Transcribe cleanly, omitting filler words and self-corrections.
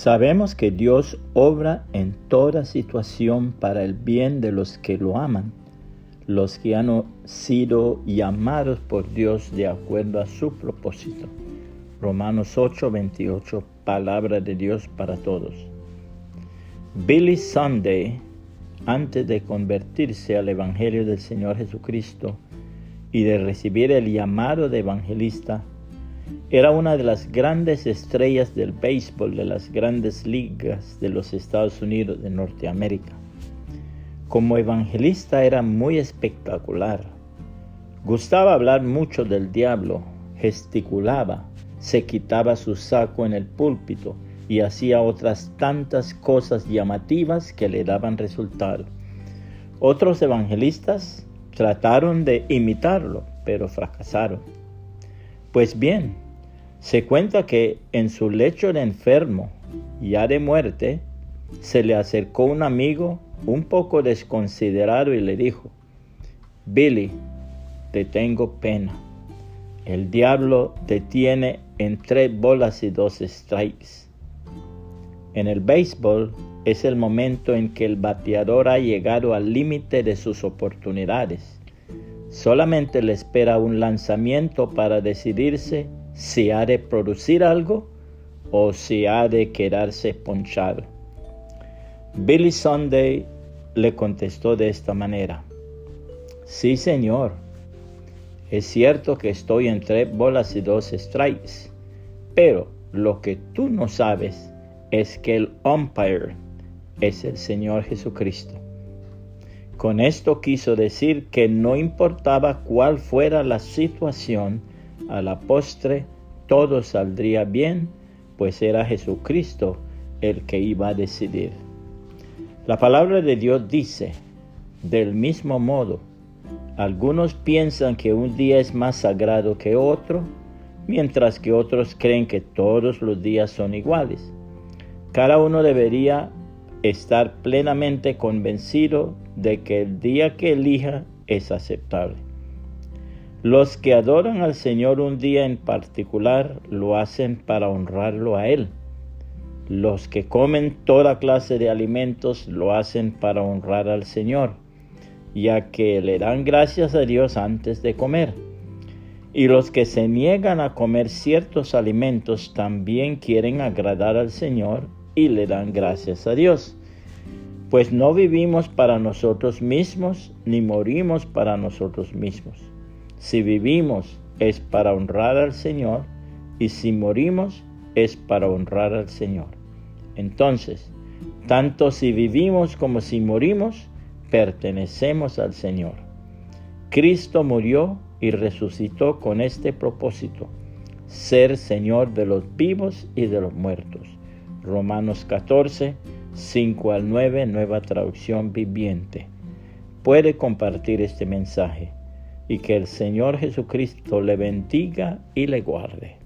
Sabemos que Dios obra en toda situación para el bien de los que lo aman, los que han sido llamados por Dios de acuerdo a su propósito. Romanos 8:28, palabra de Dios para todos. Billy Sunday, antes de convertirse al Evangelio del Señor Jesucristo y de recibir el llamado de evangelista, era una de las grandes estrellas del béisbol de las grandes ligas de los Estados Unidos de Norteamérica. Como evangelista era muy espectacular. Gustaba hablar mucho del diablo, gesticulaba, se quitaba su saco en el púlpito y hacía otras tantas cosas llamativas que le daban resultado. Otros evangelistas trataron de imitarlo, pero fracasaron. Pues bien, se cuenta que en su lecho de enfermo, ya de muerte, se le acercó un amigo un poco desconsiderado y le dijo: Billy, te tengo pena. El diablo te tiene en 3 bolas y 2 strikes. En el béisbol es el momento en que el bateador ha llegado al límite de sus oportunidades. Solamente le espera un lanzamiento para decidirse si ha de producir algo o si ha de quedarse ponchado. Billy Sunday le contestó de esta manera: Sí, señor, es cierto que estoy en 3 bolas y 2 strikes, pero lo que tú no sabes es que el umpire es el Señor Jesucristo. Con esto quiso decir que no importaba cuál fuera la situación, a la postre todo saldría bien, pues era Jesucristo el que iba a decidir. La palabra de Dios dice: del mismo modo, algunos piensan que un día es más sagrado que otro, mientras que otros creen que todos los días son iguales. Cada uno debería estar plenamente convencido de que el día que elija es aceptable. Los que adoran al Señor un día en particular lo hacen para honrarlo a Él. Los que comen toda clase de alimentos lo hacen para honrar al Señor, ya que le dan gracias a Dios antes de comer. Y los que se niegan a comer ciertos alimentos también quieren agradar al Señor y le dan gracias a Dios. Pues no vivimos para nosotros mismos, ni morimos para nosotros mismos. Si vivimos es para honrar al Señor, y si morimos es para honrar al Señor. Entonces, tanto si vivimos como si morimos, pertenecemos al Señor. Cristo murió y resucitó con este propósito: ser Señor de los vivos y de los muertos. Romanos 14, 5-9, Nueva Traducción Viviente. Puede compartir este mensaje y que el Señor Jesucristo le bendiga y le guarde.